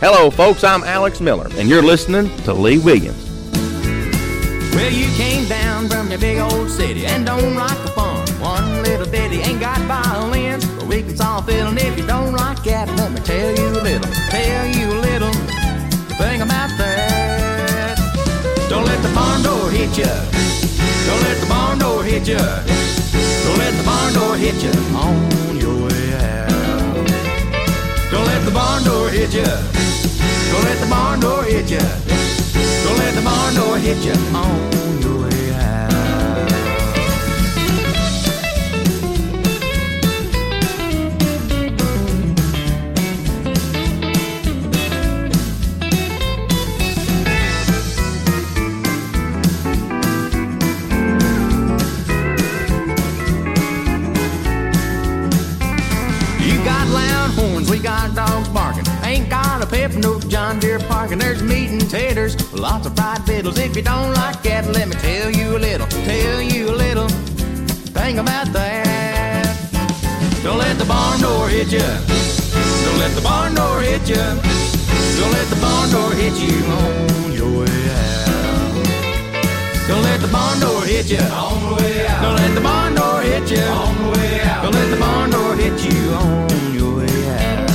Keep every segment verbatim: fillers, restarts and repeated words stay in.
Hello, folks, I'm Alex Miller, and you're listening to Lee Williams. Well, you came down from your big old city and don't like the fun. One little bitty ain't got violins, but we can solve fiddling. If you don't like that, let me tell you a little, tell you a little thing about that. Don't let the barn door hit ya. Don't let the barn door hit ya. Don't let the barn door hit ya on your way out. Don't let the barn door hit ya. Don't let the barn door hit ya. Don't let the barn door hit ya on your way out. You got loud horns, we got dogs barking. Ain't got a pep, no John Deere parking. There's meat and taters, lots of fried fiddles. If you don't like that, let me tell you a little, tell you a little thing about that. Don't let the barn door hit ya. Don't let the barn door hit ya. Don't let the barn door hit you on your way out. Don't let the barn door hit ya on the way out. Don't let the barn door hit ya on the way out. Don't let the barn door hit you on your way out.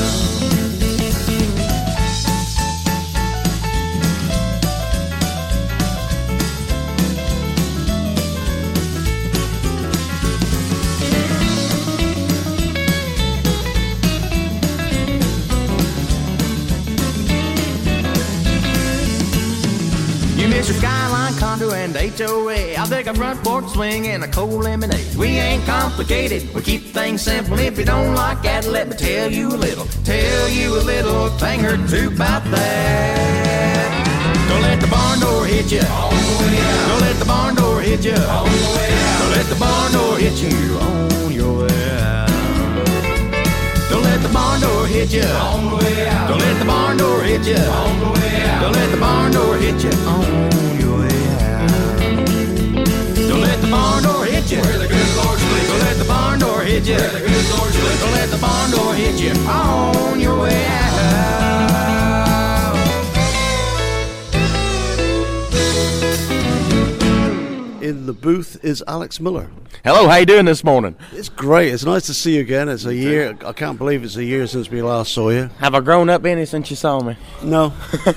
Mister Skyline, Condo, and H O A. I'll take a front porch swing and a cold lemonade. We ain't complicated, we keep things simple. If you don't like that, let me tell you a little, tell you a little thing or two about that. Don't let the barn door hit ya on the way out. Don't let the barn door hit ya on the way out. Don't let the barn door hit you on your way out. Don't let the barn door hit ya on the way out. Don't let the barn door hit ya on the way out. Don't let the barn door hit ya on your way out. Don't let the barn door hit ya where the good Lord sleeps. Don't let the barn door hit ya where the good Lord sleeps. Don't let the barn door hit ya on your way out. In the booth is Alex Miller. Hello, how you doing this morning? It's great. It's nice to see you again. It's a year. I can't believe it's a year since we last saw you. Have I grown up any since you saw me? No.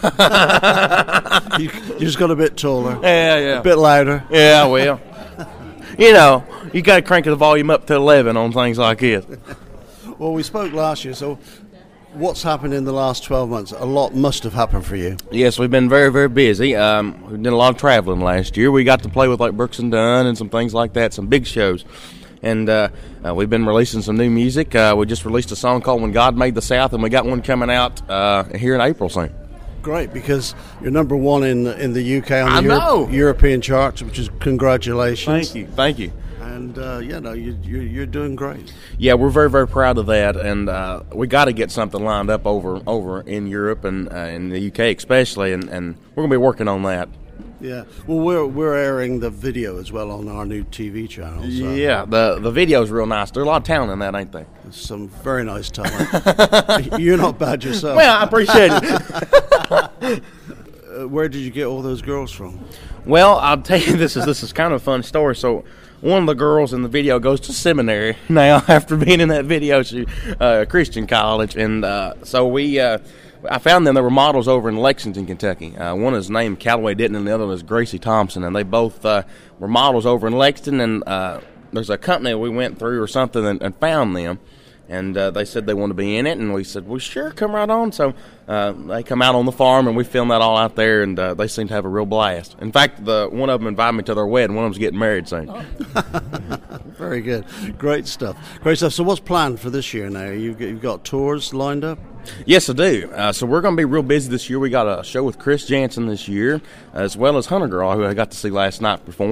you, you just got a bit taller. Yeah, yeah. A bit louder. Yeah, well. You know, you got to crank the volume up to eleven on things like this. Well, we spoke last year, so what's happened in the last twelve months? A lot must have happened for you. Yes, we've been very, very busy. Um, we did a lot of traveling last year. We got to play with like Brooks and Dunn and some things like that, some big shows. And uh, uh, we've been releasing some new music. Uh, we just released a song called When God Made the South, and we got one coming out uh, here in April soon. Great, because you're number one in in the U K on I the know. Euro- European charts, which is congratulations. Thank you, thank you. And, uh, yeah, no, you, you're, you're doing great. Yeah, we're very, very proud of that, and uh, we got to get something lined up over over in Europe and uh, in the U K especially, and, and we're going to be working on that. Yeah, well, we're we're airing the video as well on our new T V channel. So Yeah, the the video's real nice. There's a lot of talent in that, ain't they? there's some very nice talent. You're not bad yourself. Well, I appreciate it. Uh, where did you get all those girls from? Well, I'll tell you, this is this is kind of a fun story. So, one of the girls in the video goes to seminary now after being in that video, she uh, Christian college, and uh, so we. Uh, I found them. They were models over in Lexington, Kentucky. Uh, one is named Callaway Ditton, and the other is Gracie Thompson, and they both uh, were models over in Lexington. And uh, there's a company we went through or something and, and found them, and uh, they said they wanted to be in it, and we said, well, sure, come right on. So uh, they come out on the farm, and we filmed that all out there, and uh, they seem to have a real blast. In fact, the one of them invited me to their wedding. One of them's getting married soon. Oh. Very good. Great stuff. Great stuff. So what's planned for this year now? You've, you've got tours lined up? Yes, I do. Uh, so we're going to be real busy this year. We got a show with Chris Jansen this year, as well as Hunter Girl, who I got to see last night perform.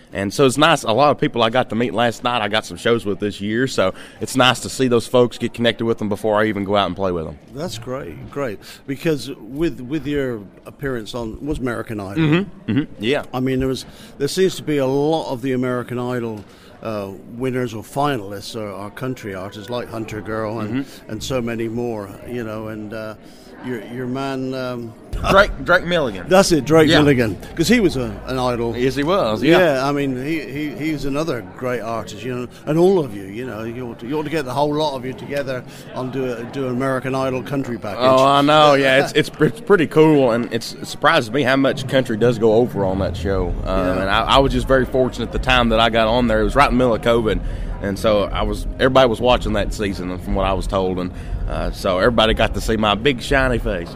And so it's nice. A lot of people I got to meet last night, I got some shows with this year. So it's nice to see those folks, get connected with them before I even go out and play with them. That's great, great. Because with with your appearance on was American Idol. Mm-hmm. Mm-hmm. Yeah. I mean, there was there seems to be a lot of the American Idol uh, winners or finalists are, are country artists like Hunter Girl and Mm-hmm. and so many more. You know, and uh, your your man. Um, Drake Drake Milligan. That's it, Drake Yeah. Milligan, because he was a, an idol. Yes, he was. Yeah. Yeah, I mean, he, he he's another great artist, you know, and all of you, you know, you ought to, you ought to get the whole lot of you together and do a, do an American Idol country package. Oh, I know. Yeah, it's it's, it's pretty cool, and it's, it surprises me how much country does go over on that show. Um, Yeah. And I, I was just very fortunate the time that I got on there. It was right in the middle of COVID, and so I was everybody was watching that season, from what I was told, and uh, so everybody got to see my big shiny face.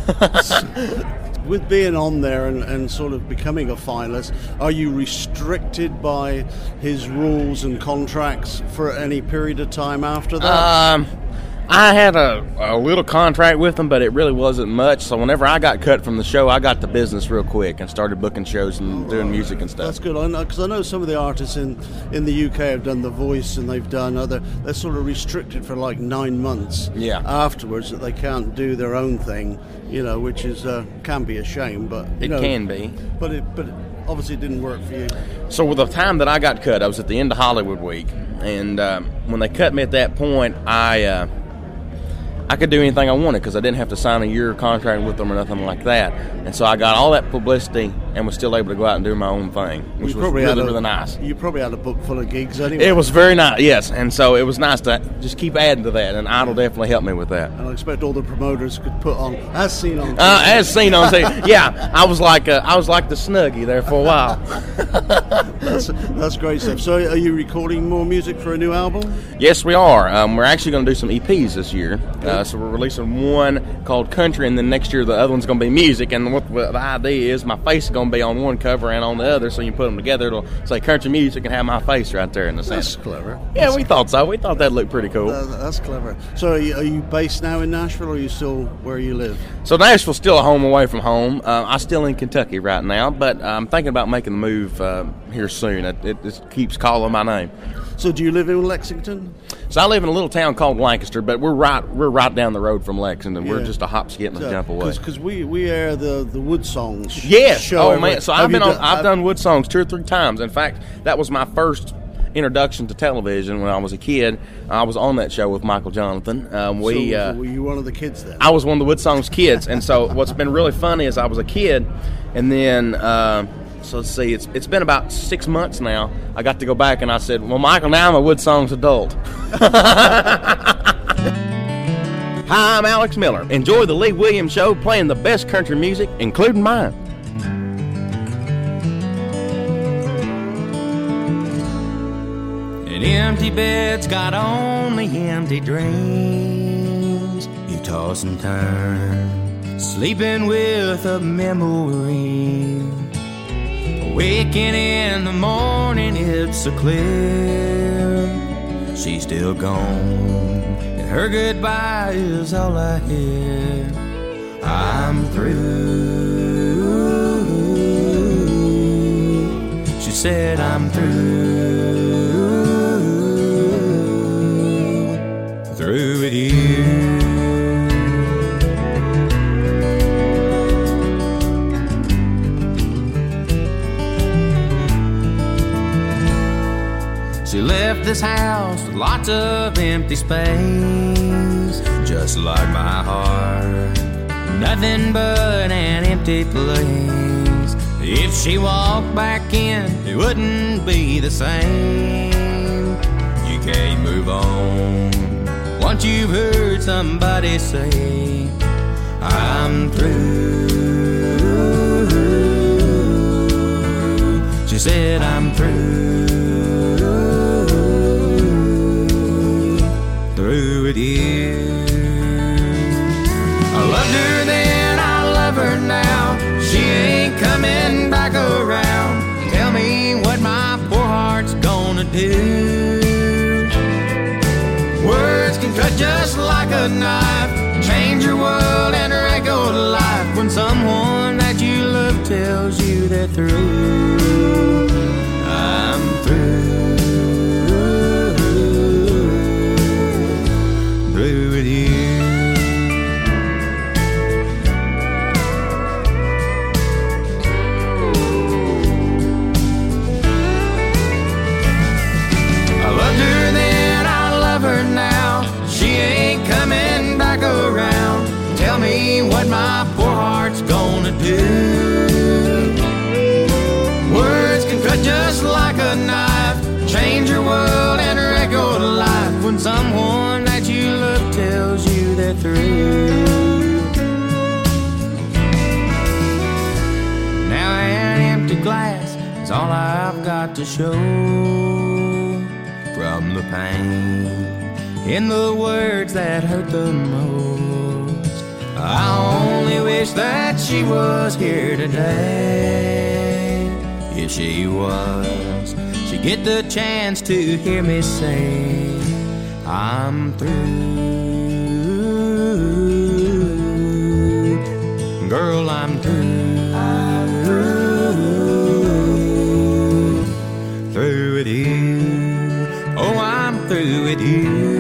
With being on there and, and sort of becoming a finalist, are you restricted by his rules and contracts for any period of time after that? Um, I had a, a little contract with them, but it really wasn't much. So whenever I got cut from the show, I got the business real quick and started booking shows and doing music and stuff. That's good. I know, because I know some of the artists in, in the U K have done The Voice and they've done other. They're sort of restricted for like nine months. Yeah. Afterwards, that they can't do their own thing. You know, which is uh, can be a shame, but you It know, can be. But it but it obviously didn't work for you. So with the time that I got cut, I was at the end of Hollywood Week, and um, when they cut me at that point, I uh, I could do anything I wanted because I didn't have to sign a year contract with them or nothing like that. And so I got all that publicity and was still able to go out and do my own thing, which You was probably really, had a, really nice. You probably had a book full of gigs anyway. It was very nice, yes. And so it was nice to just keep adding to that, and Idol definitely helped me with that. And I expect all the promoters could put on, as seen on. Uh, as seen on T V, yeah, I was like uh, I was like the Snuggie there for a while. that's, that's great stuff. So, are you recording more music for a new album? Yes, we are. Um, we're actually going to do some E Ps this year. Uh, so we're releasing one called Country, and then next year the other one's going to be music. And what the the idea is, my face is going to be on one cover and on the other, so you put them together, it'll say country music and have my face right there in the center. That's clever. Yeah, we thought so. We thought that'd look pretty cool. Uh, that's clever. So, are you, are you based now in Nashville, or are you still where you live? So Nashville's still a home away from home. Uh, I'm still in Kentucky right now, but I'm thinking about making the move uh, here soon. It, it just keeps calling my name. So, do you live in Lexington? So I live in a little town called Lancaster, but we're right we're right down the road from Lexington. We're Yeah. just a hop, skip, and a jump away. Because we, we air the, the Wood Songs. Yes. Show Oh every- man. So Have I've you been on. done- I've have- done Wood Songs two or three times. In fact, that was my first introduction to television when I was a kid. I was on that show with Michael Jonathan. Um, we. so, uh, were you one of the kids then? I was one of the Wood Songs kids, and so what's been really funny is I was a kid, and then uh, so let's see, it's it's been about six months now. I got to go back, and I said, "Well, Michael, now I'm a Wood Songs adult." Hi, I'm Alex Miller. Enjoy the Lee Williams Show, playing the best country music, including mine. An empty bed's got only empty dreams. You toss and turn, sleeping with a memory. Waking in the morning, it's so clear she's still gone, and her goodbye is all I hear. I'm through. She said I'm through. Through with you. She left this house with lots of empty space, just like my heart, nothing but an empty place. If she walked back in, it wouldn't be the same. You can't move on once you've heard somebody say, I'm through. She said, I'm through. Through with you. I loved her then, I love her now. She ain't coming back around. Tell me what my poor heart's gonna do. Words can cut just like a knife, change your world and wreck your life. When someone that you love tells you they're through, what my poor heart's gonna do. Words can cut just like a knife, change your world and wreck your life when someone that you love tells you they're through. Now an empty glass is all I've got to show from the pain in the words that hurt the most. I only wish that she was here today. If she was, she'd get the chance to hear me say, I'm through. Girl, I'm through. I'm through. Through with you. Oh, I'm through with you.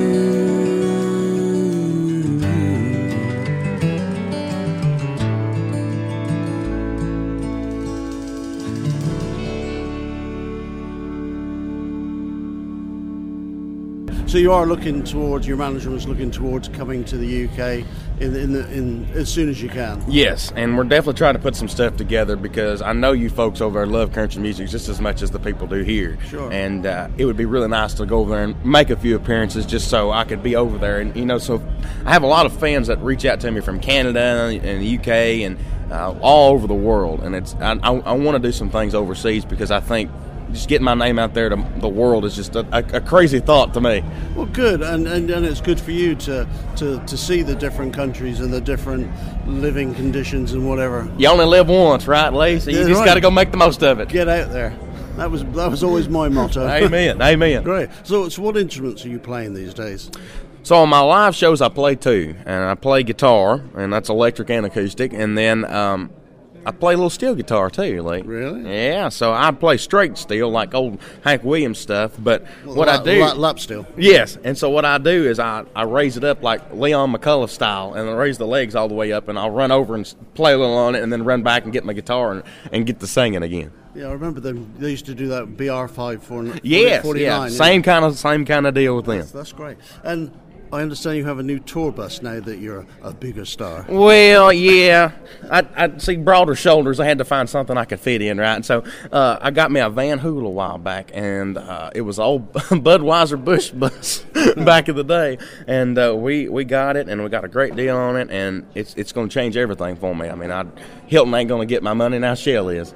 So you are looking towards, your management's looking towards coming to the U K in in, the, in as soon as you can. Yes, and we're definitely trying to put some stuff together because I know you folks over there love country music just as much as the people do here. Sure. And uh, it would be really nice to go over there and make a few appearances just so I could be over there. And, you know, so I have a lot of fans that reach out to me from Canada and the U K and uh, all over the world. And it's I, I, I want to do some things overseas because I think just getting my name out there to the world is just a, a, a crazy thought to me. Well, good, and, and and it's good for you to, to, to see the different countries and the different living conditions and whatever. You only live once, right, Lee? So you Yeah, just right. got to go make the most of it. Get out there. That was that was always my motto. Amen, amen. Great. So, so what instruments are you playing these days? So on my live shows, I play two, and I play guitar, and that's electric and acoustic, and then um, I play a little steel guitar too, like. Really? Yeah. So I play straight steel, like old Hank Williams stuff. But Well, what lap, I do, lap, lap steel. yes. And so what I do is I, I raise it up like Leon McCullough style, and I raise the legs all the way up, and I'll run over and s- play a little on it, and then run back and get my guitar and, and get to singing again. Yeah, I remember them. They used to do that B R five for Yes. forty-nine. Yeah. Same kind of same kind of deal with them. That's, that's great. And I understand you have a new tour bus now that you're a bigger star. Well, yeah. I, I see broader shoulders. I had to find something I could fit in, right? And so uh, I got me a Van Hool a while back, and uh, it was old Budweiser Bush bus back in the day. And uh, we, we got it, and we got a great deal on it, and it's it's going to change everything for me. I mean, I, Hilton ain't going to get my money, now Shell is.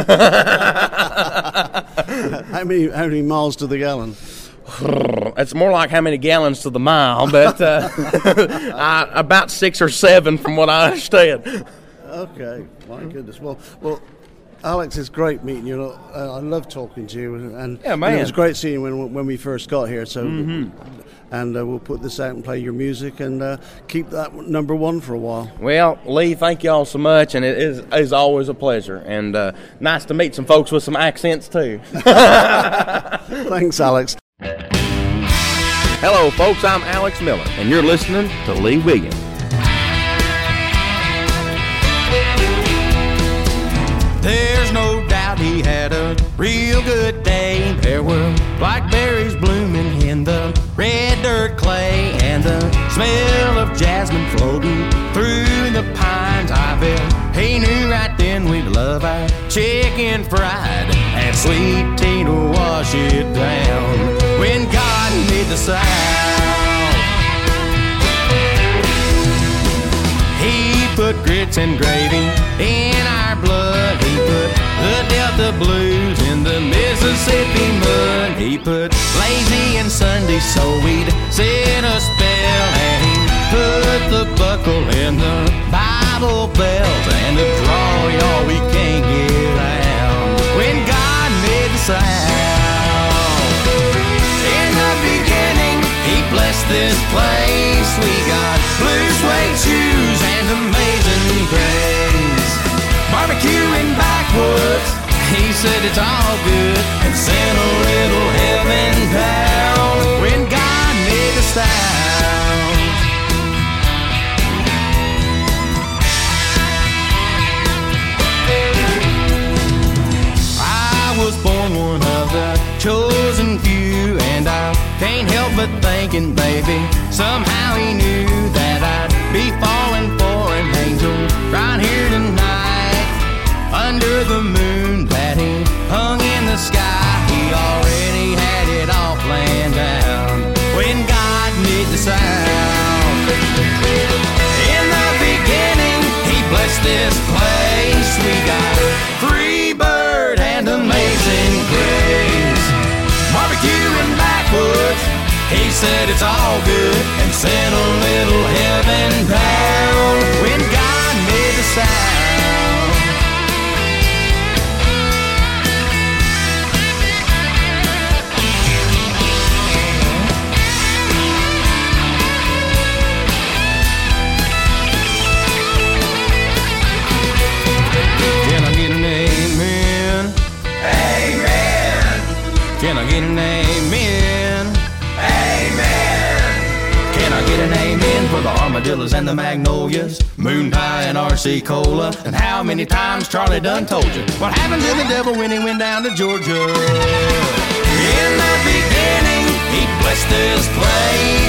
How many how many miles to the gallon? It's more like how many gallons to the mile, but uh, I, about six or seven from what I understand. Okay, my goodness. Well, well, Alex, it's great meeting you. Uh, I love talking to you, and Yeah, man. and it was great seeing you when when we first got here. So, Mm-hmm. and uh, we'll put this out and play your music and uh, keep that number one for a while. Well, Lee, thank you all so much, and it is, is always a pleasure. And uh, nice to meet some folks with some accents, too. Thanks, Alex. Hello, folks. I'm Alex Miller, and you're listening to Lee Williams. There's no doubt he had a real good day. There were blackberries blooming in the red dirt clay, and the smell of jasmine floating through the pines. I bet he knew right then we'd love our chicken fried and sweet tea to wash it down when God made the South. He put grits and gravy in our blood. He put the Delta blues in the Mississippi mud. He put lazy and Sunday so we'd sit a spell. And he put the buckle in the Bible belt and the draw y'all we can't get out when God made the South. In the beginning, he blessed this place. We got blue suede shoes and amazing grace. Barbecue in backwoods, he said it's all good, and sent a little heaven down when God made the South. I was born one of the chosen few, and I can't help but thinking, baby, somehow he knew that I'd be falling for an angel right here tonight. Under the moon that he hung in the sky, he already had it all planned out when God made the sound. In the beginning, he blessed this place. We got Free Bird and Amazing Grace. Barbecue and backwoods, he said it's all good, and sent a little heaven down when God made the sound. Can I get an amen? Amen. Can I get an amen for the armadillos and the magnolias, moon pie and R C Cola? And how many times Charlie done told you what happened to the devil when he went down to Georgia? In the beginning, he blessed this place.